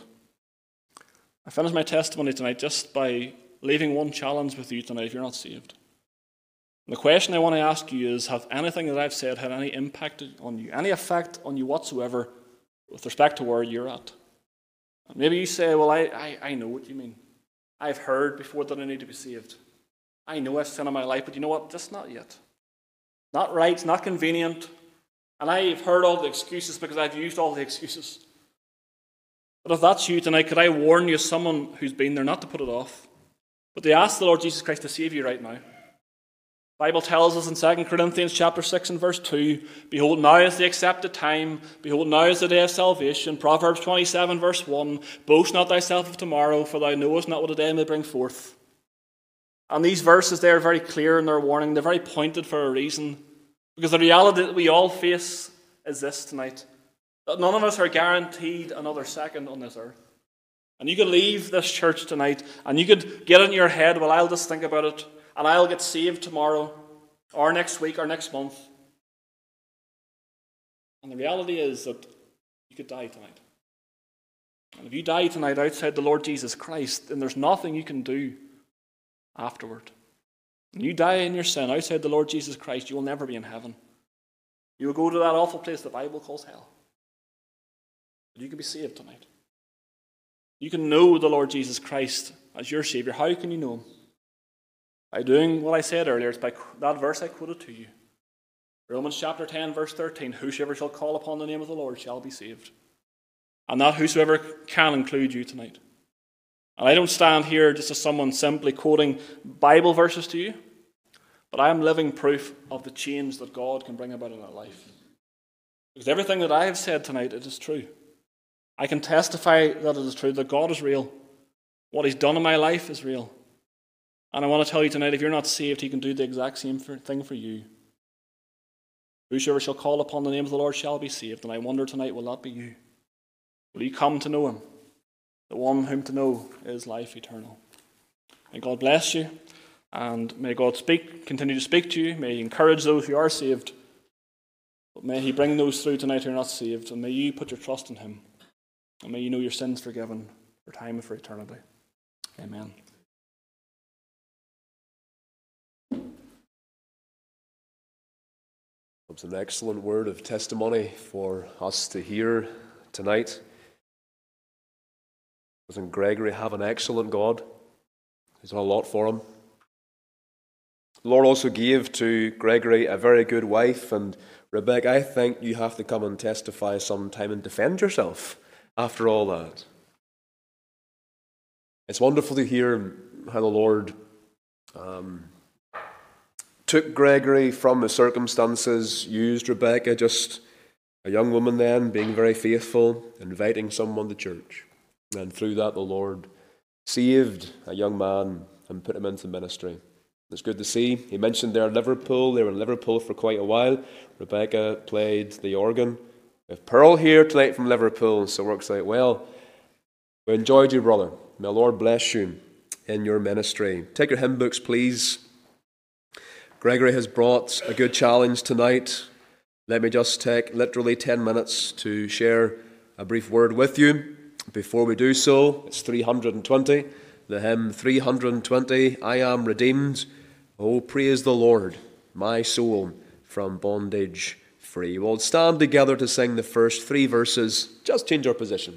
I finish my testimony tonight just by leaving one challenge with you tonight if you're not saved. And the question I want to ask you is, have anything that I've said had any impact on you, any effect on you whatsoever with respect to where you're at? And maybe you say, well, I, I, I know what you mean. I've heard before that I need to be saved. I know I've sin in my life, but you know what? Just not yet. Not right, not convenient. And I've heard all the excuses because I've used all the excuses. But if that's you tonight, could I warn you as someone who's been there not to put it off, but they ask the Lord Jesus Christ to save you right now. The Bible tells us in Second Corinthians chapter six and verse two, behold, now is the accepted time, behold, now is the day of salvation. Proverbs twenty-seven verse one, boast not thyself of tomorrow, for thou knowest not what a day may bring forth. And these verses, they are very clear in their warning. They're very pointed for a reason. Because the reality that we all face is this tonight, that none of us are guaranteed another second on this earth. And you could leave this church tonight and you could get it in your head, well, I'll just think about it and I'll get saved tomorrow or next week or next month. And the reality is that you could die tonight. And if you die tonight outside the Lord Jesus Christ, then there's nothing you can do afterward. When you die in your sin outside the Lord Jesus Christ, you will never be in heaven. You will go to that awful place the Bible calls hell. But you can be saved tonight. You can know the Lord Jesus Christ as your Saviour, how can you know him? By doing what I said earlier. It's by that verse I quoted to you. Romans chapter ten, verse thirteen, whosoever shall call upon the name of the Lord shall be saved. And that whosoever can include you tonight. And I don't stand here just as someone simply quoting Bible verses to you, but I am living proof of the change that God can bring about in our life. Because everything that I have said tonight, it is true. I can testify that it is true, that God is real. What he's done in my life is real. And I want to tell you tonight, if you're not saved, he can do the exact same thing for you. Whosoever shall call upon the name of the Lord shall be saved. And I wonder tonight, will that be you? Will you come to know him? The one whom to know is life eternal. May God bless you, and may God speak, continue to speak to you. May he encourage those who are saved. But may he bring those through tonight who are not saved, and may you put your trust in him. And may you know your sins forgiven for time and for eternity. Amen. It's an excellent word of testimony for us to hear tonight. Doesn't Gregory have an excellent God? He's done a lot for him. The Lord also gave to Gregory a very good wife, and Rebecca, I think you have to come and testify sometime and defend yourself after all that. It's wonderful to hear how the Lord um, took Gregory from the circumstances, used Rebecca, just a young woman then, being very faithful, inviting someone to church. And through that, the Lord saved a young man and put him into ministry. It's good to see. He mentioned there Liverpool. They were in Liverpool for quite a while. Rebecca played the organ. We have Pearl here tonight from Liverpool, so it works out well. We enjoyed you, brother. May the Lord bless you in your ministry. Take your hymn books, please. Gregory has brought a good challenge tonight. Let me just take literally ten minutes to share a brief word with you. Before we do so, it's three hundred twenty, the hymn three hundred twenty, I am redeemed. Oh, praise the Lord, my soul from bondage free. We'll stand together to sing the first three verses. Just change our position.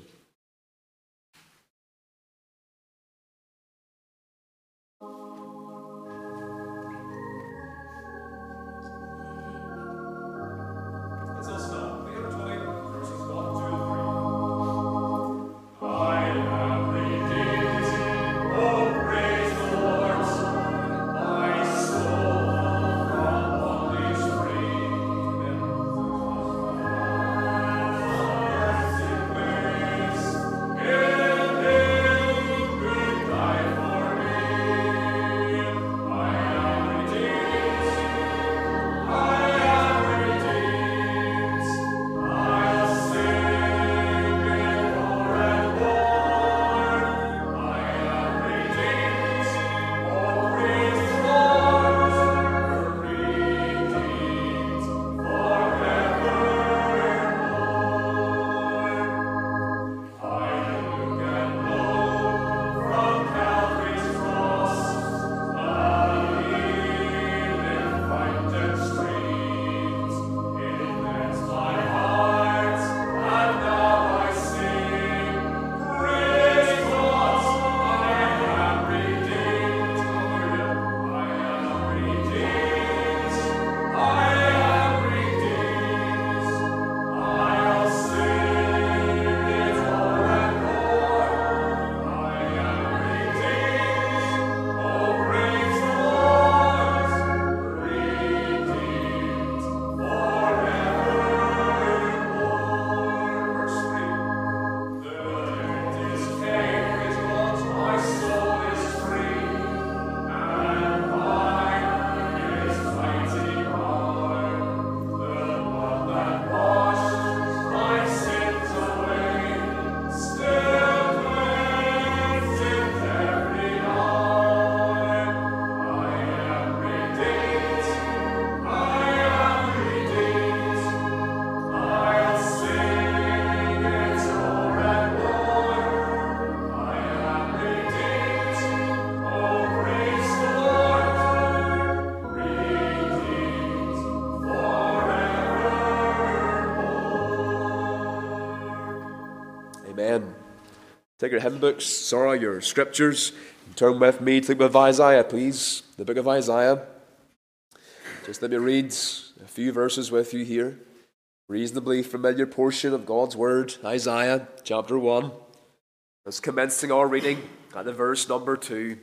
Take your hymn books, sorry, your scriptures. Turn with me to the book of Isaiah, please. The book of Isaiah. Just let me read a few verses with you here. Reasonably familiar portion of God's Word, Isaiah chapter one. Let's commencing our reading at the verse number two.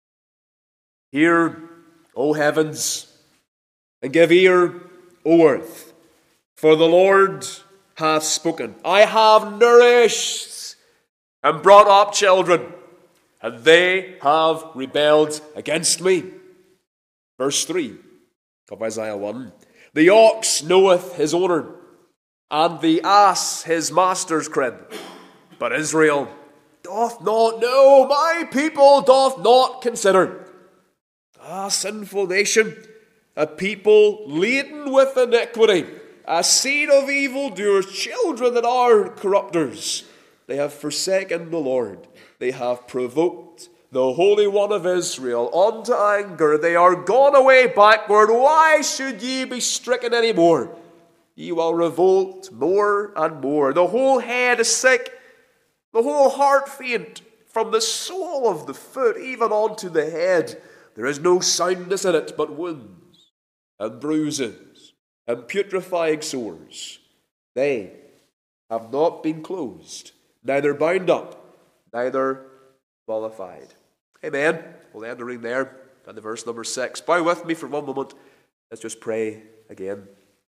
Hear, O heavens, and give ear, O earth, for the Lord hath spoken. I have nourished and brought up children, and they have rebelled against me. Verse three of Isaiah one. The ox knoweth his owner, and the ass his master's crib. But Israel doth not know, my people doth not consider. Ah, sinful nation, a people laden with iniquity, a seed of evildoers, children that are corrupters. They have forsaken the Lord. They have provoked the Holy One of Israel unto anger. They are gone away backward. Why should ye be stricken any more? Ye will revolt more and more. The whole head is sick, the whole heart faint, from the sole of the foot even unto the head. There is no soundness in it, but wounds and bruises and putrefying sores. They have not been closed, neither bound up, neither qualified. Amen. We'll end the reading there at the verse number six. Bow with me for one moment. Let's just pray again.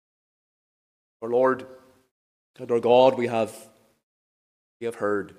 Our Lord and our God, we have, we have heard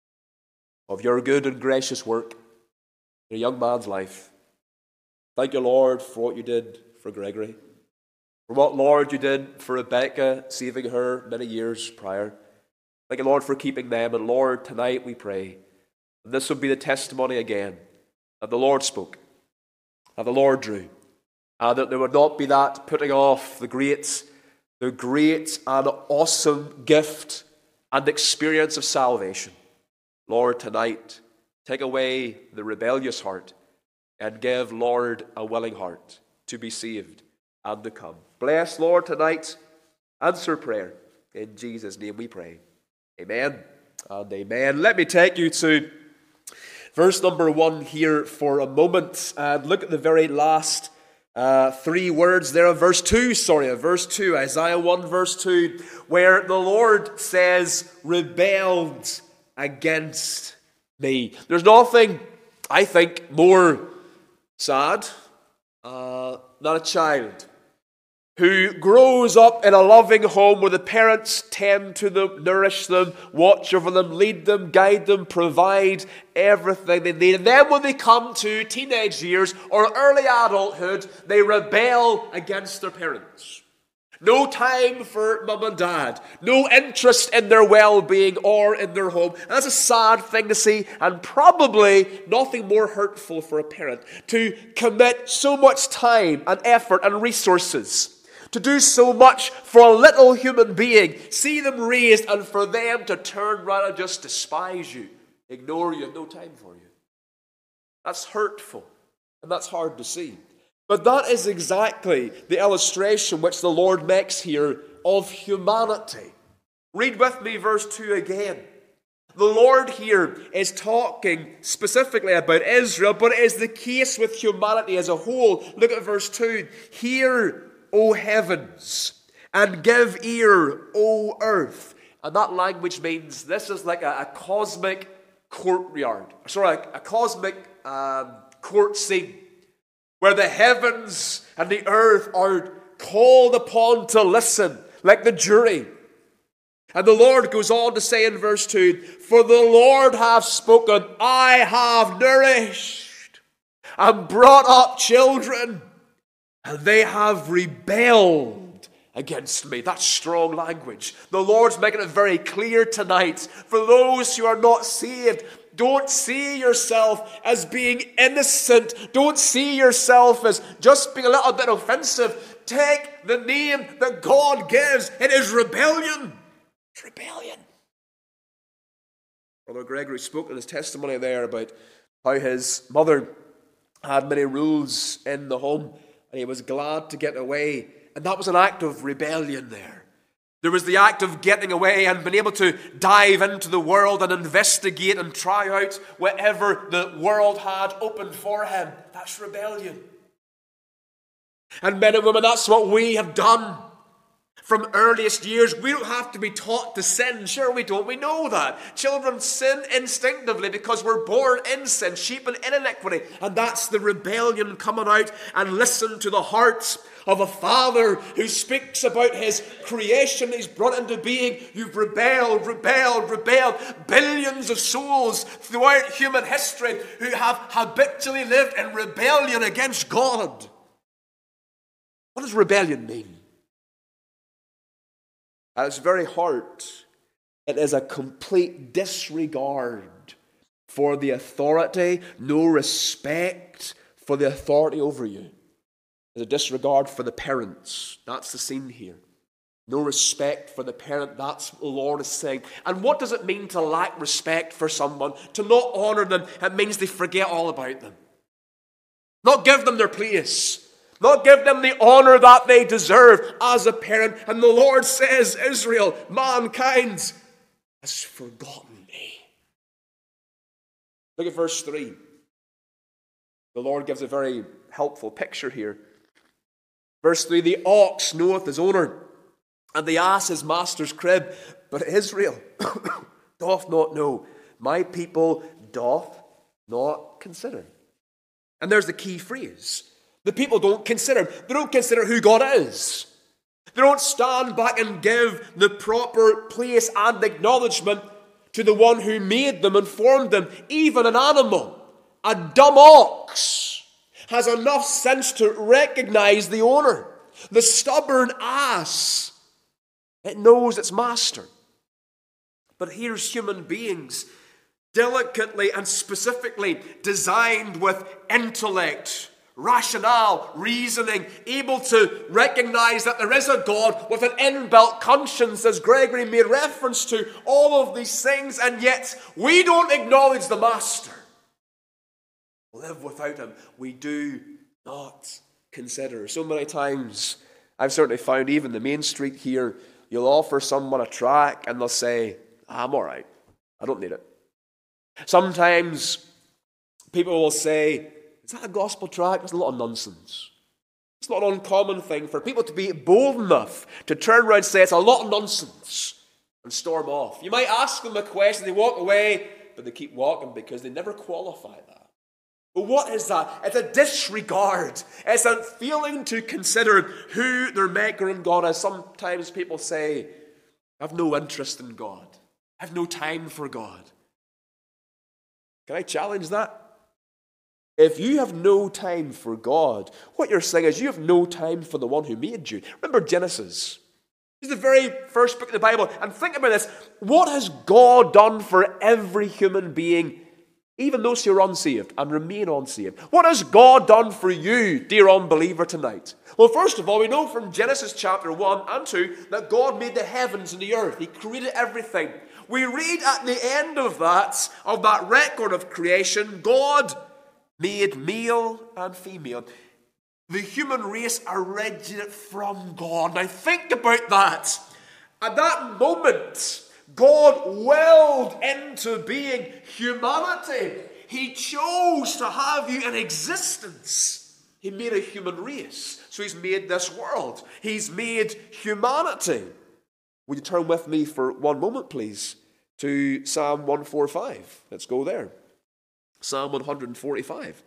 of your good and gracious work in a young man's life. Thank you, Lord, for what you did for Gregory. For what, Lord, you did for Rebecca, saving her many years prior. Thank you, Lord, for keeping them. And Lord, tonight we pray, and this would be the testimony again, that the Lord spoke, that the Lord drew, and that there would not be that putting off the great, the great and awesome gift and experience of salvation. Lord, tonight, take away the rebellious heart and give, Lord, a willing heart to be saved and to come. Bless, Lord, tonight. Answer prayer. In Jesus' name we pray. Amen and amen. Let me take you to verse number one here for a moment and look at the very last uh, three words there of verse two, sorry, of verse two, Isaiah one verse two, where the Lord says, rebelled against me. There's nothing, I think, more sad uh, than a child who grows up in a loving home where the parents tend to them, nourish them, watch over them, lead them, guide them, provide everything they need. And then when they come to teenage years or early adulthood, they rebel against their parents. No time for mum and dad. No interest in their well-being or in their home. And that's a sad thing to see, and probably nothing more hurtful for a parent. To commit so much time and effort and resources to do so much for a little human being, see them raised, and for them to turn around and just despise you, ignore you, no time for you. That's hurtful, and that's hard to see. But that is exactly the illustration which the Lord makes here of humanity. Read with me verse two again. The Lord here is talking specifically about Israel, but it is the case with humanity as a whole. Look at verse two. Hear, O heavens, and give ear, O earth. And that language means this is like a, a cosmic courtyard. Sorry, a, a cosmic um, court scene where the heavens and the earth are called upon to listen, like the jury. And the Lord goes on to say in verse two, for the Lord hath spoken, I have nourished and brought up children, and they have rebelled against me. That's strong language. The Lord's making it very clear tonight. For those who are not saved, don't see yourself as being innocent. Don't see yourself as just being a little bit offensive. Take the name that God gives. It is rebellion. It's rebellion. Brother Gregory spoke in his testimony there about how his mother had many rules in the home, and he was glad to get away. And that was an act of rebellion there. There was the act of getting away and being able to dive into the world and investigate and try out whatever the world had opened for him. That's rebellion. And men and women, that's what we have done from earliest years. We don't have to be taught to sin. Sure we don't. We know that. Children sin instinctively because we're born in sin, sheep in iniquity. And that's the rebellion coming out. And listen to the heart of a father who speaks about his creation he's brought into being. You've rebelled, rebelled, rebelled. Billions of souls throughout human history who have habitually lived in rebellion against God. What does rebellion mean? At its very heart, it is a complete disregard for the authority, no respect for the authority over you. There's a disregard for the parents. That's the scene here. No respect for the parent. That's what the Lord is saying. And what does it mean to lack respect for someone? To not honor them, it means they forget all about them. Not give them their place. Not give them the honor that they deserve as a parent. And the Lord says, Israel, mankind, has forgotten me. Look at verse three. The Lord gives a very helpful picture here. Verse three, the ox knoweth his owner, and the ass his master's crib. But Israel doth not know. My people doth not consider. And there's the key phrase. The people don't consider. They don't consider who God is. They don't stand back and give the proper place and acknowledgement to the one who made them and formed them. Even an animal, a dumb ox, has enough sense to recognize the owner. The stubborn ass, it knows its master. But here's human beings, delicately and specifically designed with intellect, rationale, reasoning, able to recognize that there is a God with an inbuilt conscience, as Gregory made reference to, all of these things, and yet we don't acknowledge the Master. Live without him. We do not consider. So many times, I've certainly found even the main street here, you'll offer someone a track and they'll say, I'm all right. I don't need it. Sometimes people will say, is that a gospel tract? That's a lot of nonsense. It's not an uncommon thing for people to be bold enough to turn around and say it's a lot of nonsense and storm off. You might ask them a question, they walk away, but they keep walking because they never qualify that. But what is that? It's a disregard. It's a feeling to consider who their maker and God is. Sometimes people say, I have no interest in God. I have no time for God. Can I challenge that? If you have no time for God, what you're saying is you have no time for the one who made you. Remember Genesis. It's the very first book of the Bible. And think about this. What has God done for every human being, even those who are unsaved and remain unsaved? What has God done for you, dear unbeliever, tonight? Well, first of all, we know from Genesis chapter one and two that God made the heavens and the earth. He created everything. We read at the end of that, of that record of creation, God made male and female. The human race originated from God. Now think about that. At that moment, God willed into being humanity. He chose to have you in existence. He made a human race. So he's made this world. He's made humanity. Would you turn with me for one moment, please, to Psalm one forty-five? Let's go there. Psalm one forty-five.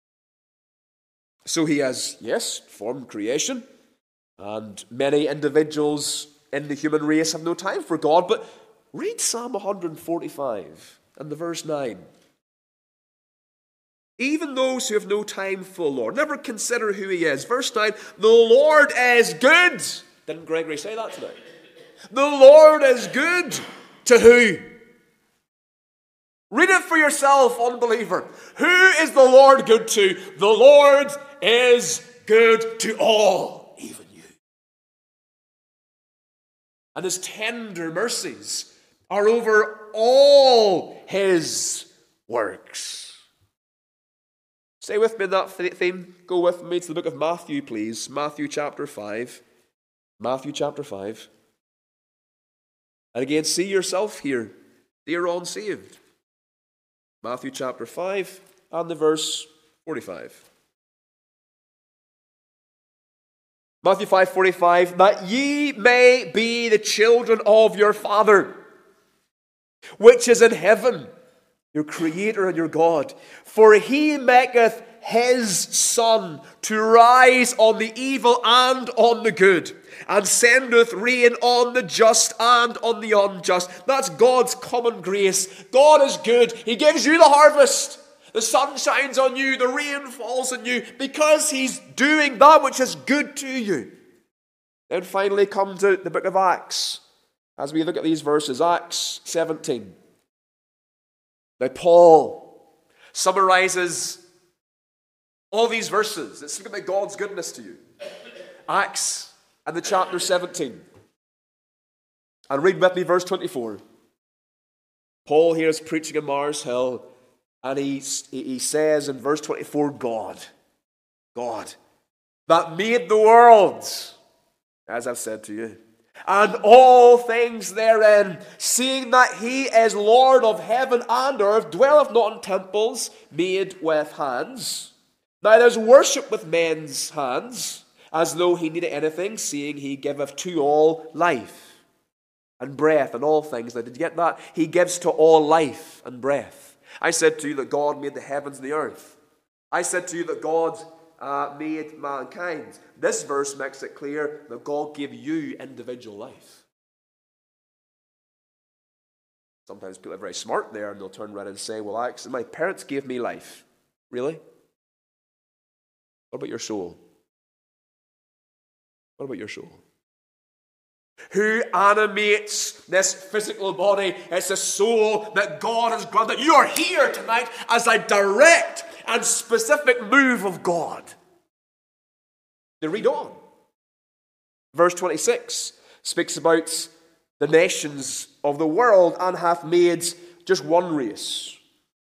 So he has, yes, formed creation, and many individuals in the human race have no time for God, but read Psalm one forty-five and the verse nine. Even those who have no time for the Lord, never consider who he is. Verse nine, the Lord is good. Didn't Gregory say that tonight? The Lord is good to who? Read it for yourself, unbeliever. Who is the Lord good to? The Lord is good to all, even you. And his tender mercies are over all his works. Stay with me in that theme. Go with me to the book of Matthew, please. Matthew chapter five. Matthew chapter five. And again, see yourself here, dear unsaved. Matthew chapter five and the verse forty-five. Matthew five forty-five, that ye may be the children of your Father, which is in heaven, your Creator and your God. For he maketh his sun to rise on the evil and on the good, and sendeth rain on the just and on the unjust. That's God's common grace. God is good. He gives you the harvest. The sun shines on you, the rain falls on you, because he's doing that which is good to you. Then finally come to the book of Acts, as we look at these verses, Acts seventeen. Now Paul summarizes all these verses. Let's look about God's goodness to you. Acts and the chapter seventeen. And read with me verse twenty-four. Paul here is preaching in Mars Hill, and he, he says in verse twenty-four, God, God, that made the world, as I've said to you, and all things therein, seeing that he is Lord of heaven and earth, dwelleth not in temples made with hands, neither is worship with men's hands, as though he needed anything, seeing he giveth to all life and breath and all things. Now, did you get that? He gives to all life and breath. I said to you that God made the heavens and the earth. I said to you that God uh, made mankind. This verse makes it clear that God gave you individual life. Sometimes people are very smart there, and they'll turn around and say, well, actually, my parents gave me life. Really? What about your soul? What about your soul? Who animates this physical body? It's the soul that God has granted. You are here tonight as a direct and specific move of God. Now read on. Verse twenty-six speaks about the nations of the world and hath made just one race.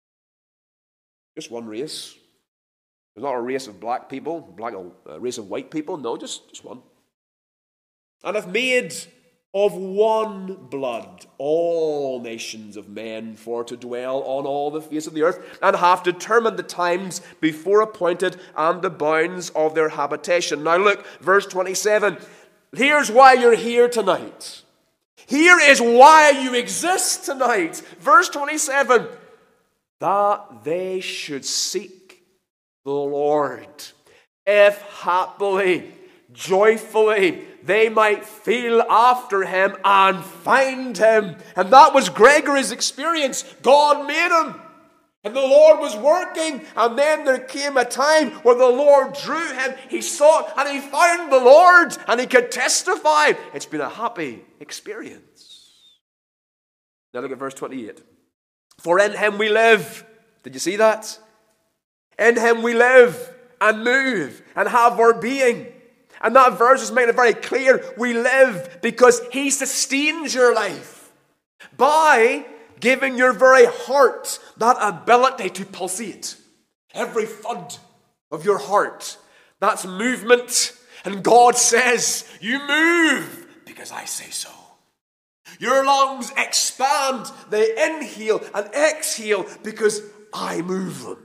Just one race. There's not a race of black people, black, a race of white people. No, just, just one. And hath made of one blood all nations of men for to dwell on all the face of the earth, and hath determined the times before appointed and the bounds of their habitation. Now look, verse twenty-seven. Here's why you're here tonight. Here is why you exist tonight. Verse twenty-seven. That they should seek the Lord, if happily, joyfully, they might feel after him and find him. And that was Gregory's experience. God made him, and the Lord was working, and then there came a time where the Lord drew him. He sought and he found the Lord, and he could testify. It's been a happy experience. Now look at verse twenty-eight. For in him we live. Did you see that? In him we live and move and have our being. And that verse is making it very clear. We live because he sustains your life by giving your very heart that ability to pulsate. Every thud of your heart, that's movement. And God says, you move because I say so. Your lungs expand, they inhale and exhale because I move them.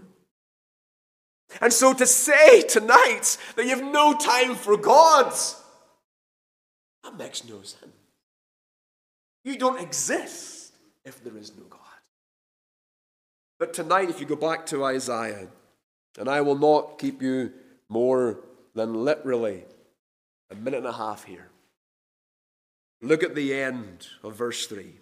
And so to say tonight that you have no time for God, that makes no sense. You don't exist if there is no God. But tonight, if you go back to Isaiah, and I will not keep you more than literally a minute and a half here. Look at the end of verse three.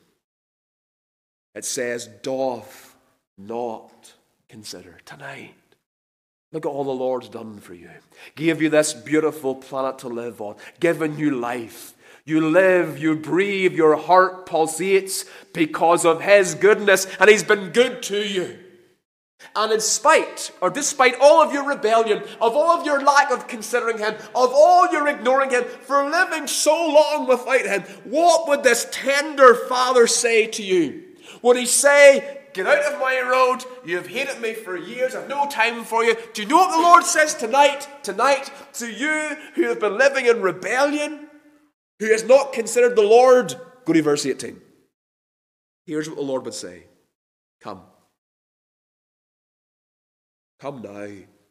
It says, doth not consider. Tonight, look at all the Lord's done for you. Gave you this beautiful planet to live on. Given you life. You live, you breathe, your heart pulsates because of his goodness. And he's been good to you. And in spite, or despite all of your rebellion, of all of your lack of considering him, of all your ignoring him, for living so long without him, what would this tender Father say to you? Would he say, get out of my road, you have hated me for years, I have no time for you? Do you know what the Lord says tonight? Tonight, to you who have been living in rebellion, who has not considered the Lord? Go to verse eighteen. Here's what the Lord would say. Come. Come now.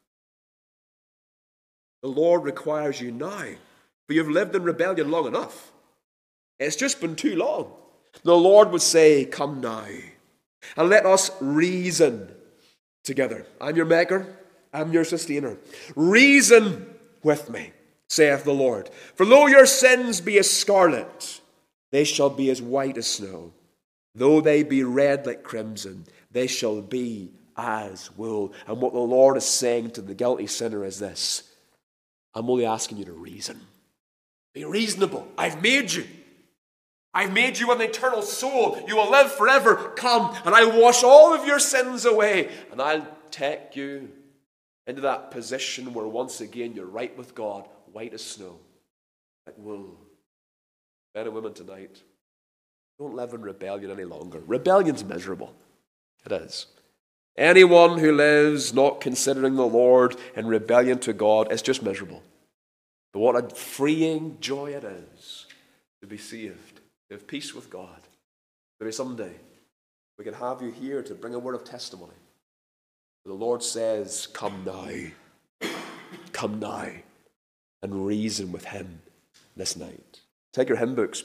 The Lord requires you now, for you've lived in rebellion long enough. It's just been too long. The Lord would say, come now, and let us reason together. I'm your maker, I'm your sustainer. Reason with me, saith the Lord. For though your sins be as scarlet, they shall be as white as snow. Though they be red like crimson, they shall be as wool. And what the Lord is saying to the guilty sinner is this: I'm only asking you to reason. Be reasonable. I've made you. I've made you an eternal soul. You will live forever. Come, and I'll wash all of your sins away. And I'll take you into that position where once again you're right with God, white as snow, like wool. Men and women tonight, don't live in rebellion any longer. Rebellion's miserable. It is. Anyone who lives not considering the Lord in rebellion to God is just miserable. But what a freeing joy it is to be saved, to have peace with God. Maybe someday we can have you here to bring a word of testimony. The Lord says, come now, come now, and reason with him this night. Take your hymn books.